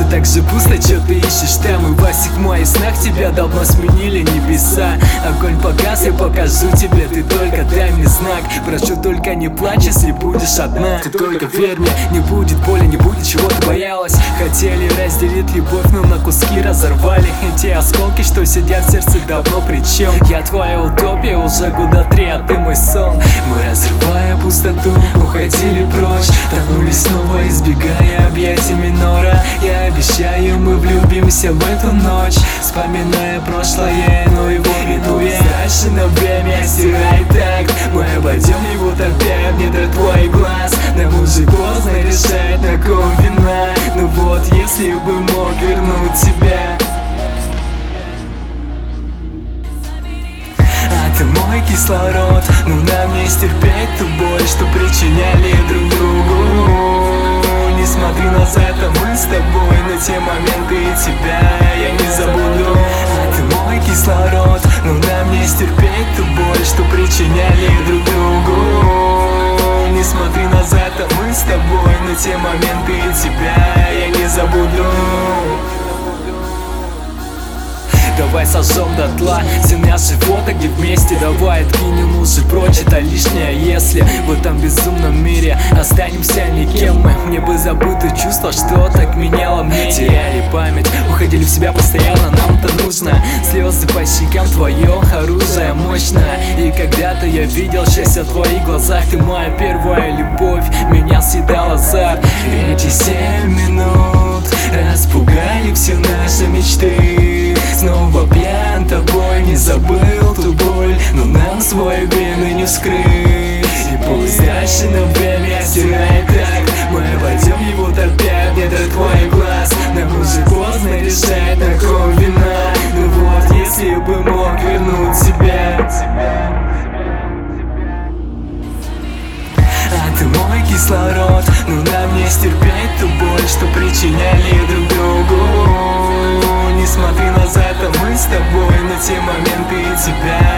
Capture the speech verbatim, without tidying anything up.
так же пусто, чё ты ищешь там? И во всех моих снах тебя давно сменили небеса. Огонь погас, я покажу тебе, ты только дай мне знак. Прошу, только не плачь, если будешь одна. Ты только верь мне, не будет боли, не будет чего ты боялась. Хотели разделить любовь, но на куски разорвали. И те осколки, что сидят в сердце, давно причем. Я твоя утопия уже года три, а ты мой сон. Мы, разрывая пустоту, уходили прочь, тонули снова, избегая объятий минора. Я обещаю, мы влюбимся в эту ночь, вспоминая прошлое, но его минуя. Дальше на время стирает такт, мы обойдем его, топя в недра твоих глаз. Нам уже поздно решать, на ком вина. Ну вот, если бы мог вернуть тебя. А ты мой кислород, но нам не стерпеть ту боль, что причиняли друг другу. Не смотри назад, а мы с тобой, на те моменты и тебя я не забуду. А ты мой кислород, но нам не стерпеть ту боль, что причиняли друг другу. Не смотри назад, а мы с тобой, на те моменты и тебя я не забуду. Давай сожжем дотла все наши фото, где вместе. Давай откинем уши прочь, это лишнее. Если в этом безумном мире останемся никем, мы, мне бы забыто чувство, что так меняло мне. Теряли память, уходили в себя постоянно, нам-то нужно. Слезы по щекам, твое оружие мощно. И когда-то я видел счастье в твоих глазах. Ты моя первая любовь, меня съедал азарт. Эти семь минут распугали все наши мечты. Снова пьян тобой, не забыл ту боль, но нам свою вину не вскрыть. И пусть дальше на время стирает так, мы обойдем его, топя в недра твоих глаз. Нам уже поздно решать, на ком вина. Ну вот, если бы мог вернуть тебя. А ты мой кислород, но нам не стерпеть ту боль, что причиняли друг другу. Не смотри назад, а мы с тобой, на те моменты и тебя